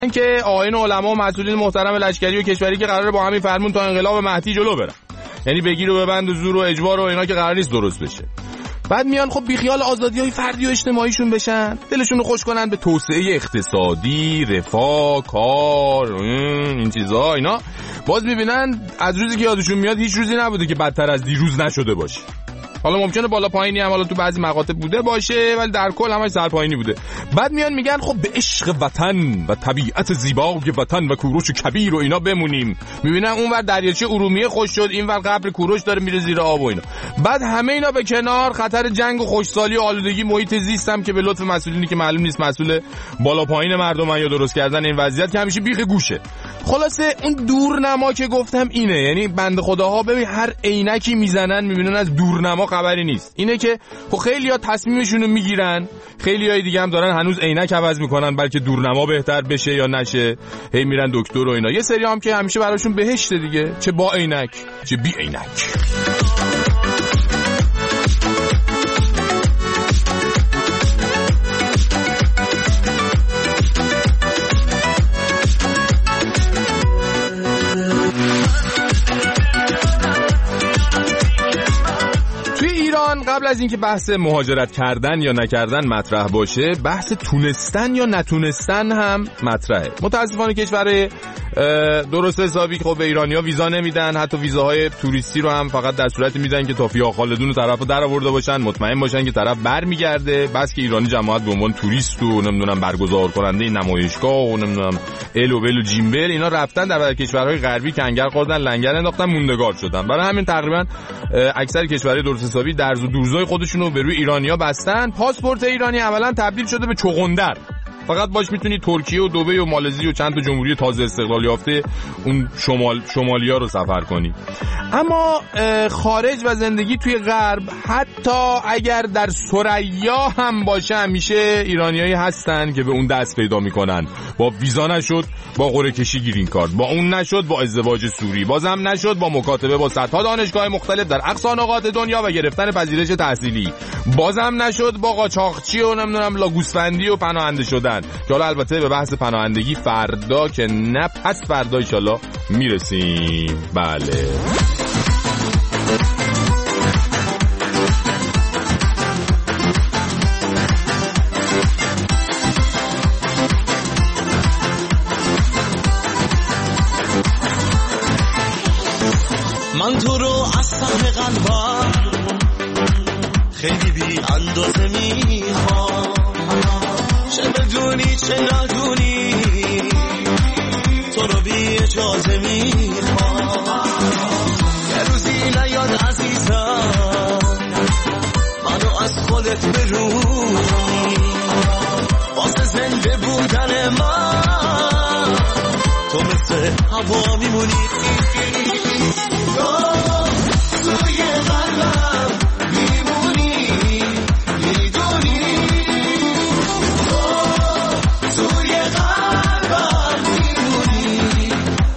که آیین علما و مسئولین محترم لشکری و کشوری که قراره با همین فرمون تا انقلاب مهدی جلو برن، یعنی بگیر و ببند و زور و اجبار و اینا که قرار نیست درست بشه. بعد میان خب بیخیال آزادی‌های فردی و اجتماعیشون بشن، دلشون رو خوش کنن به توسعه اقتصادی، رفاه، کار، این چیزا. اینا باز میبینن از روزی که یادشون میاد هیچ روزی نبوده که بدتر از دیروز نشده باشه. حالا ممکنه بالا پایینی هم حالا تو بعضی مقاطع بوده باشه، ولی در کل همش سر پایینی بوده. بعد میان میگن خب به عشق وطن و طبیعت زیبای وطن و کوروش کبیر و اینا بمونیم. میبینن اونور دریاچه ارومیه خوش شد، اینور قبر کوروش داره میره زیر آب و اینا. بعد همه اینا به کنار، خطر جنگ و خوشسالی و آلودگی محیط زیست هم که به لطف مسئولینی که معلوم نیست مسئول بالا پایین مردمن یا درست کردن این وضعیت که همیشه بیخ گوشه. خلاصه اون دورنما که گفتم اینه، یعنی بنده خداها ببین هر عینکی میزنن میبینن از دورنما خبری نیست. اینه که خب خیلی‌ها تصمیمشون رو میگیرن، خیلی‌های دیگه هم دارن هنوز عینک عوض میکنن بلکه دورنما بهتر بشه یا نشه، هی میرن دکتر و اینا. یه سری هم که همیشه براشون بهشته دیگه، چه با عینک چه بی عینک. قبل از اینکه بحث مهاجرت کردن یا نکردن مطرح باشه، بحث تونستن یا نتونستن هم مطرحه. متاسفانه کشور درست حسابی که خب به ایرانی‌ها ویزا نمیدن، حتی ویزاهای توریستی رو هم فقط در صورتی میدن که تا فیا خالدون و طرفو در آورده باشن، مطمئن باشن که طرف برمیگرده. بس که ایرانی جماعت به عنوان توریست و نمیدونم برگزار کننده نمایشگاه و نمیدونم ال و بل و جیمبل اینا رفتن در کشورهای غربی کنگر خوردن، لنگر انداختن، موندگار شدن. برای همین تقریبا اکثر کشورهای درست حسابی درز و دورزای خودشونو به روی ایرانی‌ها بستن. پاسپورت ایرانی اولا تبدیل شده به چغندر، فقط باش میتونی ترکیه و دبی و مالزی و چند تا جمهوری تازه استقلال یافته اون شمالیا رو سفر کنی. اما خارج و زندگی توی غرب، حتی اگر در ثریا هم باشه، همیشه ایرانیایی هستن که به اون دست پیدا میکنن. با ویزا نشد با قرعه کشی گرین کارت، با اون نشد با ازدواج سوری، بازم نشد با مکاتبه با صدها دانشگاه مختلف در اقصی نقاط دنیا و گرفتن پذیرش تحصیلی، بازم نشد با قاچاقچی و نمیدونم لاگوسفندی و پناهنده شدن. که حالا البته به بحث پناهندگی فردا که نه پس فردا ان شاءالله میرسیم. بله من تو رو از ته قلبم خیلی بی اندازه میخوام، چه بدونی چه ندونی تو رو بی اجازه میخوام. یه روزی نیاد عزیزم منو از خودت برونی، واسه زنده بودن من تو مثل هوا میمونی. توی قلبم میمونی، میدونی توی قلبم میمونی،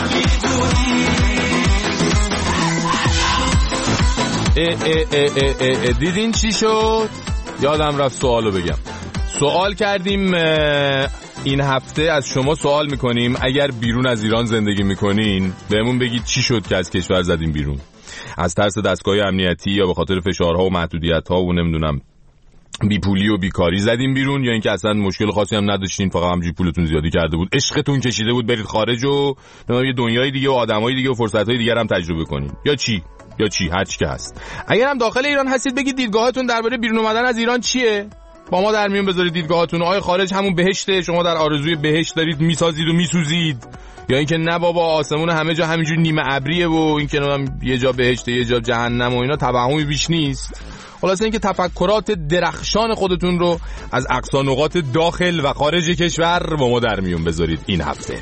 میدونی. دیدین چی شد؟ یادم رفت سوالو بگم. سوال کردیم این هفته از شما سوال میکنیم اگر بیرون از ایران زندگی میکنین بهمون بگید چی شد که از کشور زدین بیرون. از ترس دستگاه امنیتی یا به خاطر فشارها و محدودیت‌ها و نمیدونم بیپولی و بیکاری زدین بیرون، یا اینکه اصلا مشکل خاصی هم نداشتین، فقط همینجوری پولتون زیادی کرده بود، عشقتون کشیده بود برید خارج و یه دنیای دیگه و آدمای دیگه و فرصت‌های دیگه هم تجربه کنین، یا چی هر چی که هست. اگر هم داخل ایران هستید بگید دیدگاهتون درباره بیرون اومدن از ایران چیه؟ با ما در میون بذارید دیدگاهاتون. آیا خارج همون بهشته، شما در آرزوی بهشت دارید میسازید و میسوزید، یا اینکه نه بابا آسمون همه جا همینجوری نیمه ابریه و اینکه یه جا بهشته یه جا جهنم و اینا توهمی بیش نیست. خلاصه اینکه تفکرات درخشان خودتون رو از اقصا نقاط داخل و خارج کشور با ما در میون بذارید این هفته.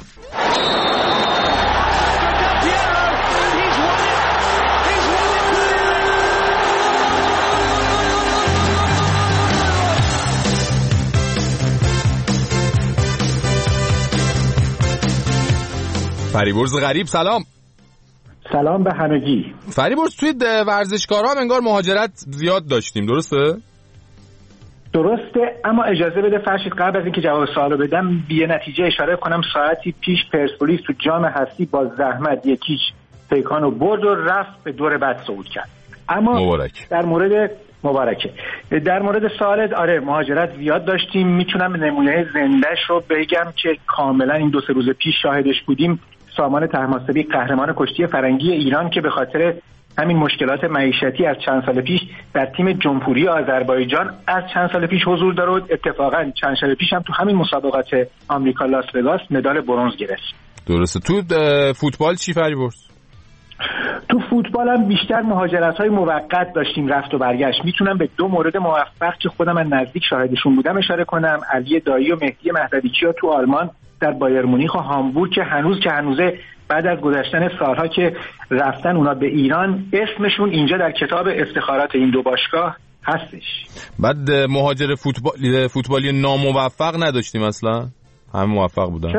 فریبرز غریب سلام. سلام به همگی. فریبرز توی ورزشکارها هم انگار مهاجرت زیاد داشتیم، درسته؟ درسته، اما اجازه بده فرشید قبل از اینکه جواب سوالو بدم بی نتیجه اشاره کنم ساعتی پیش پرسپولیس تو جام هستی با زحمت 1-0 پیکانو برد و رفت به دور بعد صعود کرد. اما مبارک. در مورد سوالت، آره مهاجرت زیاد داشتیم. میتونم نمونه زندهش رو بگم که کاملا این 2-3 روز پیش شاهدش بودیم. سامان طهماسبی قهرمان کشتی فرنگی ایران که به خاطر همین مشکلات معیشتی از چند سال پیش در تیم جمهوری آذربایجان از چند سال پیش حضور داره و اتفاقا چند سال پیش هم تو همین مسابقات آمریکا لاس وگاس مدال برنز گرفت. درسته. تو فوتبال چی فریبرز؟ تو فوتبال هم بیشتر مهاجرت‌های موقت داشتیم، رفت و برگشت. میتونم به 2 مورد موفق که خودم از نزدیک شاهدشون بودم اشاره کنم. علی دایی و مهدی مهدویچی تو آلمان در بایر مونیخ و هامبورگ که هنوزه بعد از گذشتن سالها که رفتن اونا به ایران، اسمشون اینجا در کتاب افتخارات این 2 باشگاه هستش. بعد مهاجر فوتبالی ناموفق نداشتیم اصلا؟ همه موفق بودن.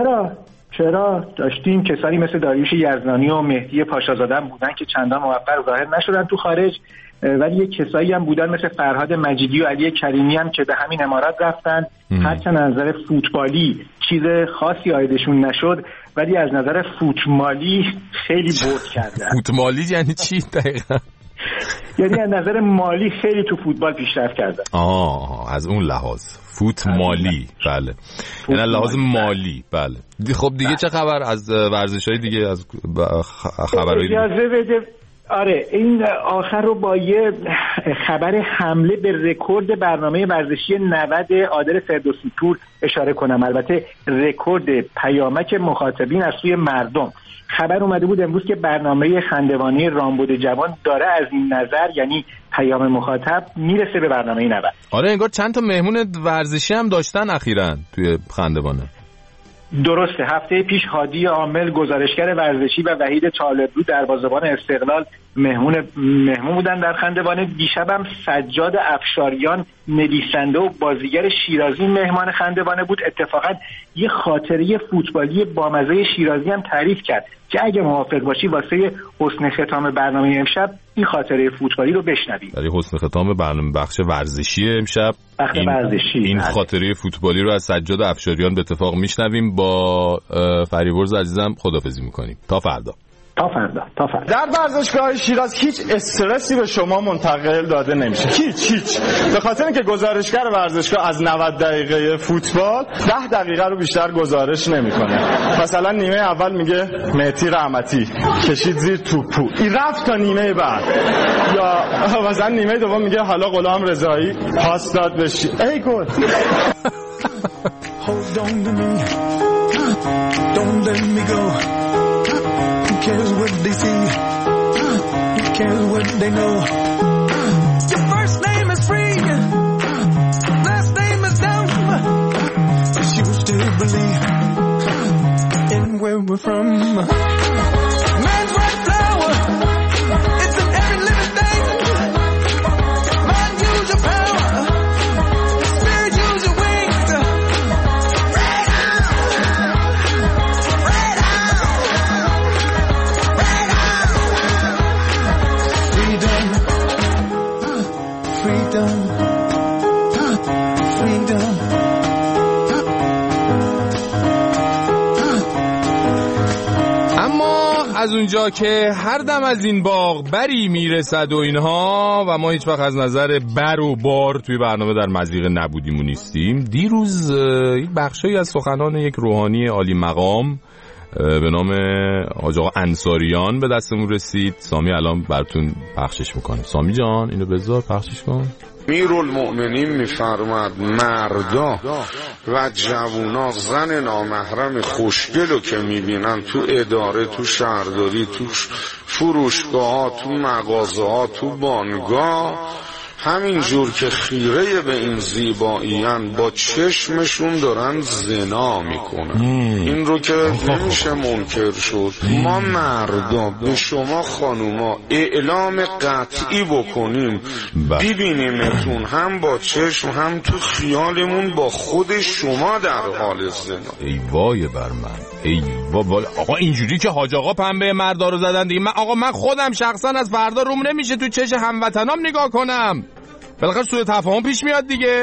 چرا داشتیم کسانی مثل داریوش یزدانی و مهدی پاشازاده بودن که چندان موفق ظاهر نشدن تو خارج، ولی یک کسایی هم بودن مثل فرهاد مجیدی و علی کریمی هم که به همین امارات رفتن. هرچند از نظر فوتبالی چیز خاصی عایدشون نشد، ولی از نظر فوتمالی خیلی برد کردن. فوتمالی یعنی چی دقیقا؟ یعنی از نظر مالی خیلی تو فوتبال پیشرفت کردن. از اون لحاظ فوتمالی. بله، یعنی لحاظ مالی. بله. خب دیگه چه خبر از ورزش‌های دیگه، از خبرهای دیگه؟ اجازه بده. آره این آخر رو با یه خبر حمله به رکورد برنامه ورزشی 90 عادل فردوسی پور اشاره کنم. البته رکورد پیامک مخاطبین از سوی مردم. خبر اومده بود امروز که برنامه خندوانه رامبد جوان داره از این نظر، یعنی پیام مخاطب، میرسه به برنامه 90. آره انگار چند تا مهمون ورزشی هم داشتن اخیراً توی خندوانه. درسته. هفته پیش هادی عامل گزارشگر ورزشی و وحید طالبلو دروازه‌بان استقلال مهمون بودن در خندوانه. دیشبم سجاد افشاریان نویسنده و بازیگر شیرازی مهمان خندوانه بود. اتفاقا یه خاطره فوتبالی بامزه شیرازی هم تعریف کرد که اگه موافق باشی واسه حسن ختام برنامه امشب این خاطره فوتبالی رو بشنویم. برای حسن ختام برنامه بخش ورزشی امشب این خاطره فوتبالی رو از سجاد افشاریان به اتفاق میشنویم. با فریبرز عزیزم خداحافظی میکنیم تا فردا. در ورزشگاه شیراز هیچ استرسی به شما منتقل داده نمیشه. هیچ. به خاطر اینکه گزارشگر ورزشگاه از 90 دقیقه فوتبال 10 دقیقه رو بیشتر گزارش نمیکنه. مثلا نیمه اول میگه مهدی رحمتی کشید زیر توپو، این رفت تا نیمه بعد. یا مثلا نیمه دوم میگه حالا غلام رضایی پاس داد بهش، ای گل. Hold on to me, don't let me go. Who cares what they see? Who cares what they know? Your first name is free, last name is dumb. But you still believe in where we're from. Man's right flower, it's in every living thing. Mind, use your power. Spirit, use your wings. اما از اونجا که هر دم از این باغ بری میرسد و اینها و ما هیچ وقت از نظر بر و بار توی برنامه در مضیق نبودیم و نیستیم، دیروز یک بخشی از سخنان یک روحانی عالی مقام به نام حاج آقا انصاریان به دستمون رسید. سامی الان براتون پخشش میکنه. سامی جان اینو بذار پخشش کن. امیرالمؤمنین میفرماد مردا و جوونا زن نامحرم خوشگلو که میبینن تو اداره، تو شهرداری، تو فروشگاه ها، تو مغازه ها، تو بانگاه، همین جور که خیره به این زیباییان با چشمشون دارن زنا میکنن. این رو که نمیشه منکر شد. ما مردا به شما خانوما اعلام قطعی بکنیم، ببینیمتون هم با چشم هم تو خیالمون با خود شما در حال زنا. ای وای بر من، ای وای. آقا اینجوری که حاج آقا پنبه مردا رو زدن دیگه، من خودم شخصا از فردا روم نمیشه تو چش هموطنام نگاه کنم. بالاخره سوء تفاهم پیش میاد دیگه.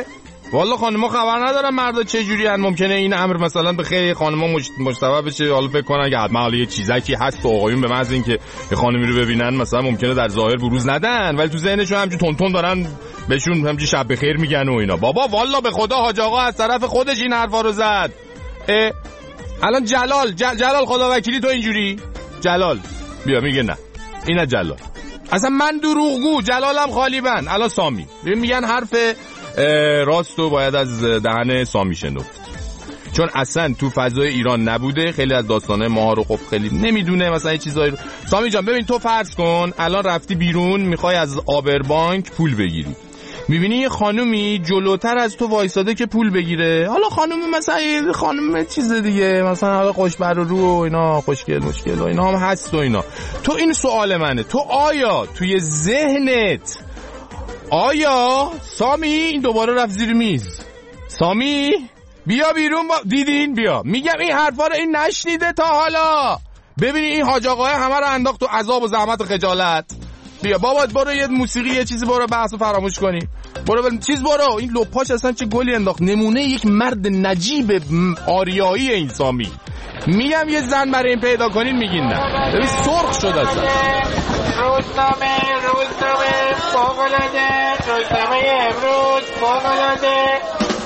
والا خانم‌ها خبر ندارن مردا چه جوری ان. ممکنه این امر مثلا به خیلی خانم‌ها مشتبه بشه، حالا فکر کنن که حتما حالا یه چیزکی هست تو آقایون به محض اینکه یه خانمی رو ببینن مثلا ممکنه در ظاهر بروز ندن ولی تو ذهنشون همچین تون دارن بهشون همچین شب بخیر میگن و اینا. بابا والا به خدا حاج آقا از طرف خودش این حرفا رو زد. الان جلال خدا وکیلی تو اینجوری جلال بیا میگه نه اینا جلال اصلا من دروغگو، جلالم خالی بند. الان سامی میگن حرف راستو باید از دهن سامی شنفت، چون اصلا تو فضای ایران نبوده. خیلی از داستانه ماها رو خب خیلی نمیدونه مثلا این چیزایی رو. سامی جان ببین تو فرض کن الان رفتی بیرون میخوای از آبربانک پول بگیری، میبینی یه خانومی جلوتر از تو وایساده که پول بگیره. حالا خانومی مثلا خانم چیز دیگه مثلا حالا خوشبر رو و اینا خوشگل مشکل و اینا هم هست و اینا. تو این سوال منه، تو آیا توی ذهنت آیا سامی این دوباره رفت زیر میز؟ سامی بیا بیرون دیدین بیا میگم این حرفا رو این نشنیده تا حالا. ببینی این حاج آقای همه رو انداخت تو عذاب و زحمت و خجالت. بیا بابا برو یه موسیقی یه چیزی برو بحثو فراموش کنی. برو چیز برو. این لپاش اصلا چه گلی انداخت. نمونه یک مرد نجیب آریایی این سامی. میگم یه زن برای این پیدا کنین میگین نه. ببین سرخ شد اصلا. روزنامه فوق‌العاده، روزنامه امروز فوق‌العاده.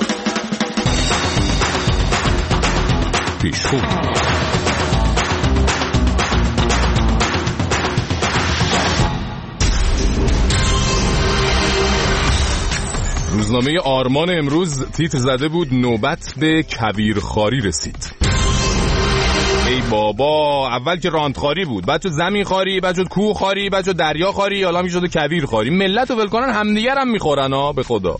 پیشخو روزنامه آرمان امروز تیتر زده بود نوبت به کبیرخواری رسید. ای بابا اول که راندخواری بود، بعد شد زمین خواری، بعد شد کوه خواری، بعد شد دریا خواری، حالا میشد کبیر خواری. ملت رو ول کنن همدیگر هم میخورن ها به خدا.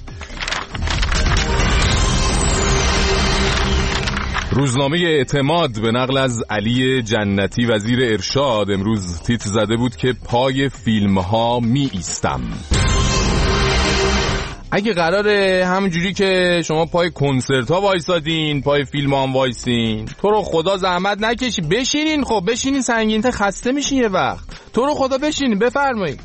روزنامه اعتماد به نقل از علی جنتی وزیر ارشاد امروز تیتر زده بود که پای فیلم ها می ایستم. اگه قراره همونجوری که شما پای کنسرت ها وایسادین پای فیلم ها هم وایسین، تو رو خدا زحمت نکشی بشینین. خب بشینین سنگین تا خسته میشین یه وقت. تو رو خدا بشینین. بفرمایید.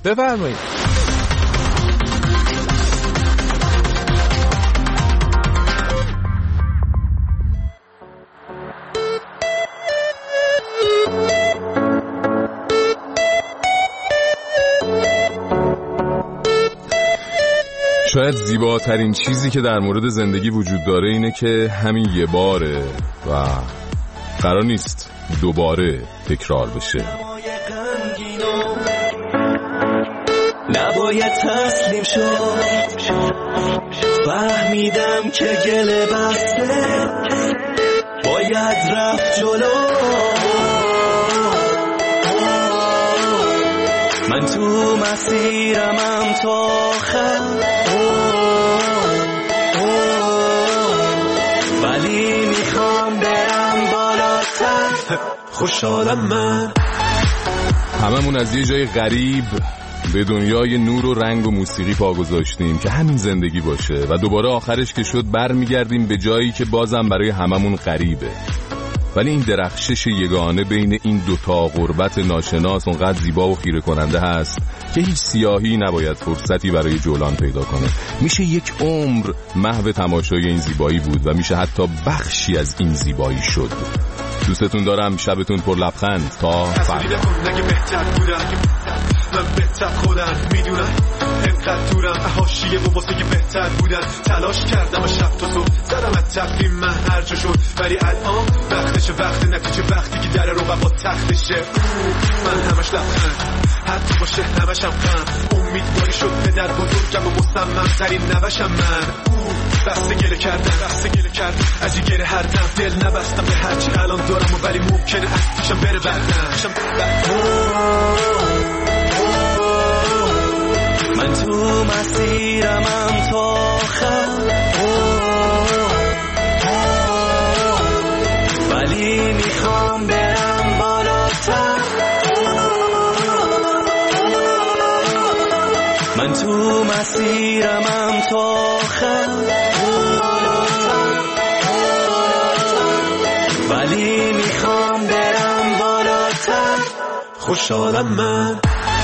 شاید زیباترین چیزی که در مورد زندگی وجود داره اینه که همین یه باره و قرار نیست دوباره تکرار بشه. نباید تسلیم شد، فهمیدم که گله بسته باید رفت جلو. من تو مسیرمم تا آخر، ولی میخوام برم بالاتر. خوشحالم من. هممون از یه جای غریب به دنیای نور و رنگ و موسیقی پا گذاشتیم که همین زندگی باشه و دوباره آخرش که شد برمیگردیم به جایی که بازم برای هممون غریبه. ولی این درخشش یگانه بین این دوتا غربت ناشناس اونقدر زیبا و خیره کننده هست که هیچ سیاهی نباید فرصتی برای جولان پیدا کنه. میشه یک عمر محو تماشای این زیبایی بود و میشه حتی بخشی از این زیبایی شد. دوستتون دارم. شبتون پر لبخند. تا فردا. من بهتر خودم میدونم اینقدر دورم حاشیه و واسه بهتر بودن تلاش کردم و شب تا صبح زدم از تقدیم من هر جا شد، ولی الان وقتشه، وقت نتیجه وقتی که در رو با تختشه. من همش لبخند حتی باشه همش هم غم، امیدواری شد پدر بزرگم و مصمم ترین نوشم من. بسته گله کردم از این گره هر دم دل نبستم به هرچی الان دارم و ولی ممکنه از پیشم بره بردم. من تو مسیرمم تا آخر، ولی میخوام برم بالاتر. من تو مسیرمم تا آخر، ولی میخوام برم بالاتر. خوشحالم من.